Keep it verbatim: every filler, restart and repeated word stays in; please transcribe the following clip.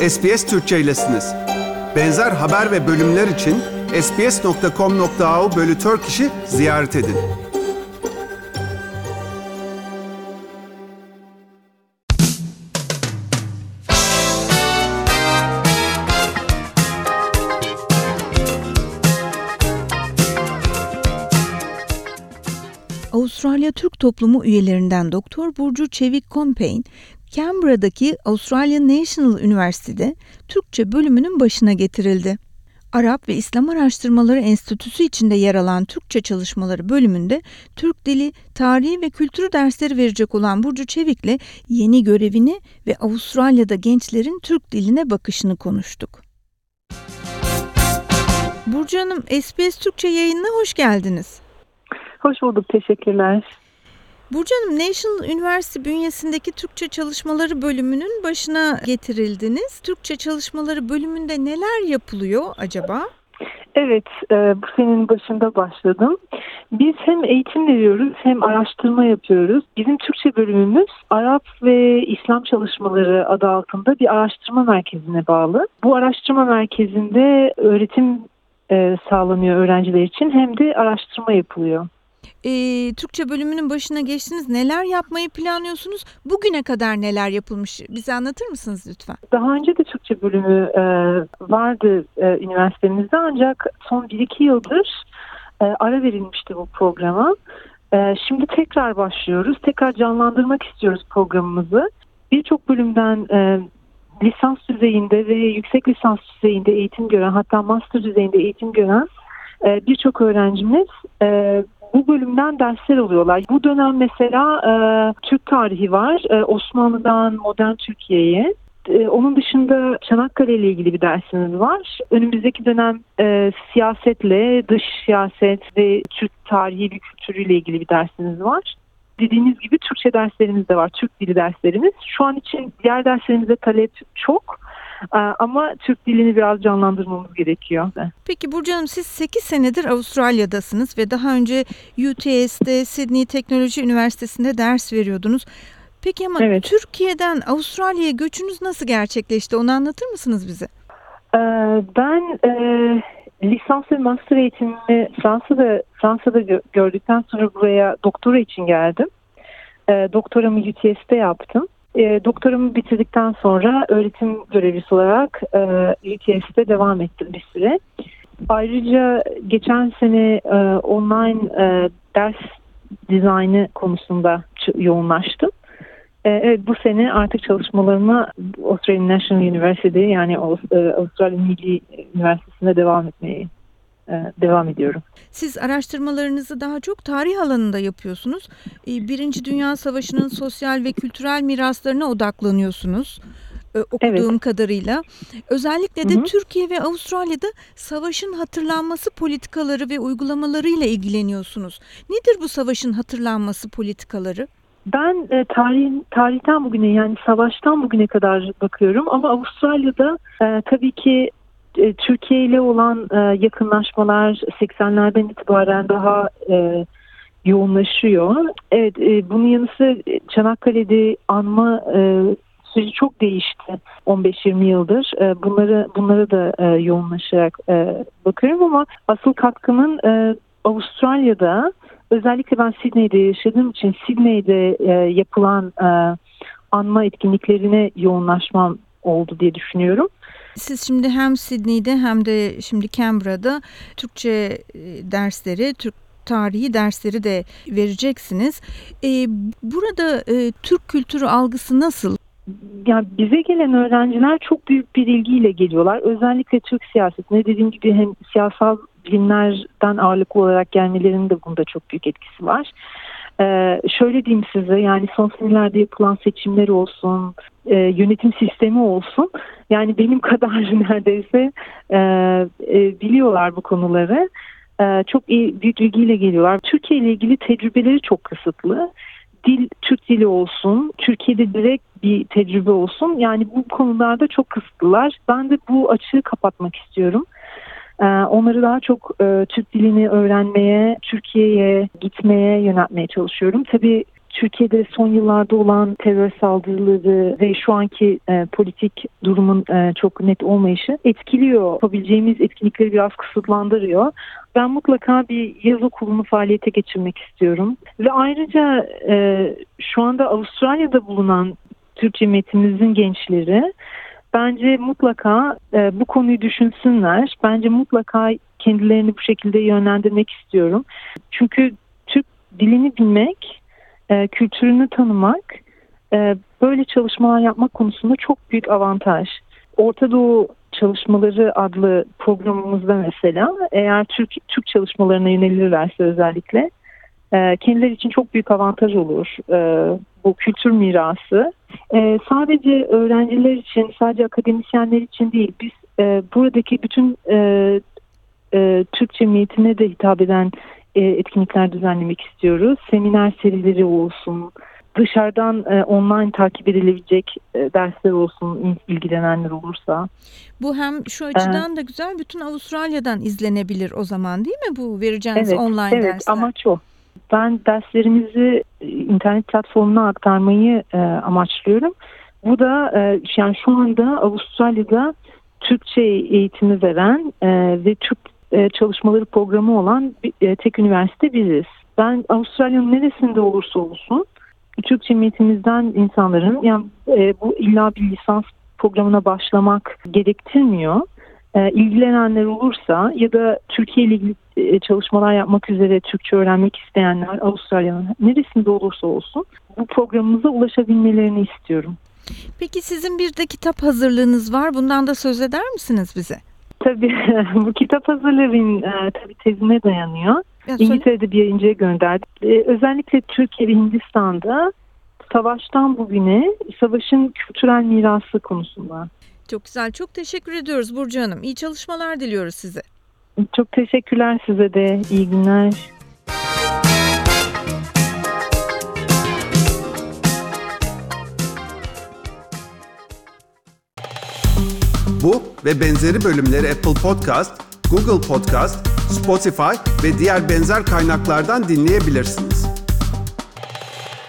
S B S Türkçe'ylesiniz. Benzer haber ve bölümler için sbs nokta com nokta a u bölü Turkish'i ziyaret edin. Avustralya Türk Toplumu üyelerinden Doktor Burcu Çevik-Kompeyn, Canberra'daki Australian National Üniversitesi'de Türkçe bölümünün başına getirildi. Arap ve İslam Araştırmaları Enstitüsü içinde yer alan Türkçe Çalışmaları bölümünde Türk dili, tarihi ve kültürü dersleri verecek olan Burcu Çevik'le yeni görevini ve Avustralya'da gençlerin Türk diline bakışını konuştuk. Burcu Hanım, S B S Türkçe yayınına hoş geldiniz. Hoş bulduk, teşekkürler. Burcu Hanım, National Üniversity bünyesindeki Türkçe Çalışmaları bölümünün başına getirildiniz. Türkçe Çalışmaları bölümünde neler yapılıyor acaba? Evet, e, bu senenin başında başladım. Biz hem eğitim veriyoruz hem araştırma yapıyoruz. Bizim Türkçe bölümümüz Arap ve İslam Çalışmaları adı altında bir araştırma merkezine bağlı. Bu araştırma merkezinde öğretim e, sağlanıyor öğrenciler için, hem de araştırma yapılıyor. Ee, Türkçe bölümünün başına geçtiniz. Neler yapmayı planlıyorsunuz? Bugüne kadar neler yapılmış? Bize anlatır mısınız lütfen? Daha önce de Türkçe bölümü e, vardı e, üniversitemizde, ancak son bir iki yıldır e, ara verilmişti bu programa. E, şimdi tekrar başlıyoruz. Tekrar canlandırmak istiyoruz programımızı. Birçok bölümden e, lisans düzeyinde ve yüksek lisans düzeyinde eğitim gören, hatta master düzeyinde eğitim gören e, birçok öğrencimiz e, bu bölümden dersler alıyorlar. Bu dönem mesela e, Türk tarihi var. E, Osmanlı'dan modern Türkiye'ye. E, onun dışında Çanakkale ile ilgili bir dersimiz var. Önümüzdeki dönem e, siyasetle, dış siyaset ve Türk tarihi ve kültürüyle ilgili bir dersimiz var. Dediğiniz gibi Türkçe derslerimiz de var. Türk dili derslerimiz. Şu an için diğer derslerimize talep çok. Ama Türk dilini biraz canlandırmamız gerekiyor. Peki Burcu Hanım, siz sekiz senedir Avustralya'dasınız ve daha önce U T S'te Sydney Teknoloji Üniversitesi'nde ders veriyordunuz. Peki ama evet, Türkiye'den Avustralya'ya göçünüz nasıl gerçekleşti? Onu anlatır mısınız bize? Ben e, lisans ve master eğitimimi Fransa'da Fransa'da gördükten sonra buraya doktora için geldim. E, doktoramı U T S'te yaptım. E, doktoramı bitirdikten sonra öğretim görevlisi olarak e, U T S'te devam ettim bir süre. Ayrıca geçen sene e, online e, ders dizaynı konusunda yoğunlaştım. E, evet, bu sene artık çalışmalarıma Australian National University, yani Avustralya Milli Üniversitesi'nde devam etmeye devam ediyorum. Siz araştırmalarınızı daha çok tarih alanında yapıyorsunuz. Birinci Dünya Savaşı'nın sosyal ve kültürel miraslarına odaklanıyorsunuz. Okuduğum evet. kadarıyla. Özellikle de hı hı. Türkiye ve Avustralya'da savaşın hatırlanması politikaları ve uygulamalarıyla ilgileniyorsunuz. Nedir bu savaşın hatırlanması politikaları? Ben e, tarih, tarihten bugüne, yani savaştan bugüne kadar bakıyorum, ama Avustralya'da e, tabii ki e, Türkiye ile olan e, yakınlaşmalar seksenlerden itibaren daha e, yoğunlaşıyor. Evet, e, bunun yanı sıra Çanakkale'de anma e, süreci çok değişti on beş yirmi yıldır. E, bunları bunlara da e, yoğunlaşarak e, bakıyorum, ama asıl katkımın e, Avustralya'da, özellikle ben Sydney'de yaşadığım için Sydney'de e, yapılan e, anma etkinliklerine yoğunlaşmam oldu diye düşünüyorum. Siz şimdi hem Sydney'de hem de şimdi Canberra'da Türkçe dersleri, Türk tarihi dersleri de vereceksiniz. E, burada e, Türk kültürü algısı nasıl? Yani bize gelen öğrenciler çok büyük bir ilgiyle geliyorlar. Özellikle Türk siyasetine, dediğim gibi hem siyasal bilimlerden ağırlıklı olarak gelmelerinin de bunda çok büyük etkisi var. Ee, şöyle diyeyim size, yani son senelerde yapılan seçimler olsun, e, yönetim sistemi olsun, yani benim kadar neredeyse e, e, biliyorlar bu konuları. E, çok iyi, büyük ilgiyle geliyorlar. Türkiye ile ilgili tecrübeleri çok kısıtlı. Dil, Türk dili olsun, Türkiye'de direkt bir tecrübe olsun, yani bu konularda çok kısıtlılar. Ben de bu açığı kapatmak istiyorum. Onları daha çok e, Türk dilini öğrenmeye, Türkiye'ye gitmeye yöneltmeye çalışıyorum. Tabii Türkiye'de son yıllarda olan terör saldırıları ve şu anki e, politik durumun e, çok net olmayışı etkiliyor. Yapabileceğimiz etkinlikleri biraz kısıtlandırıyor. Ben mutlaka bir yaz okulunu faaliyete geçirmek istiyorum. Ve ayrıca e, şu anda Avustralya'da bulunan Türk cemiyetimizin gençleri bence mutlaka e, bu konuyu düşünsünler. Bence mutlaka kendilerini bu şekilde yönlendirmek istiyorum. Çünkü Türk dilini bilmek, e, kültürünü tanımak, e, böyle çalışmalar yapmak konusunda çok büyük avantaj. Orta Doğu Çalışmaları adlı programımızda mesela eğer Türk Türk çalışmalarına yönelirlerse özellikle e, kendileri için çok büyük avantaj olur e, bu kültür mirası. E, sadece öğrenciler için, sadece akademisyenler için değil, biz e, buradaki bütün e, e, Türk cemiyetine de hitap eden e, etkinlikler düzenlemek istiyoruz. Seminer serileri olsun, dışarıdan e, online takip edilebilecek e, dersler olsun ilgilenenler olursa. Bu hem şu açıdan da güzel, bütün Avustralya'dan izlenebilir o zaman değil mi bu vereceğiniz evet, online evet, dersler? Evet, amaç o. Ben derslerimizi internet platformuna aktarmayı e, amaçlıyorum. Bu da e, yani şu anda Avustralya'da Türkçe eğitimi veren e, ve Türk e, çalışmaları programı olan bir, e, tek üniversite biziz. Ben Avustralya'nın neresinde olursa olsun Türk cemiyetimizden insanların, yani e, bu illa bir lisans programına başlamak gerektirmiyor. E, ilgilenenler olursa ya da Türkiye ile ilgili e, çalışmalar yapmak üzere Türkçe öğrenmek isteyenler Avustralya'nın neresinde olursa olsun bu programımıza ulaşabilmelerini istiyorum. Peki sizin bir de kitap hazırlığınız var. Bundan da söz eder misiniz bize? Tabii bu kitap hazırlığım e, tabii tezime dayanıyor. Ya, İngiltere'de bir yayıncıya gönderdik. E, özellikle Türkiye ve Hindistan'da savaştan bugüne savaşın kültürel mirası konusunda. Çok güzel. Çok teşekkür ediyoruz Burcu Hanım. İyi çalışmalar diliyoruz size. Çok teşekkürler size de. İyi günler. Bu ve benzeri bölümleri Apple Podcast, Google Podcast, Spotify ve diğer benzer kaynaklardan dinleyebilirsiniz.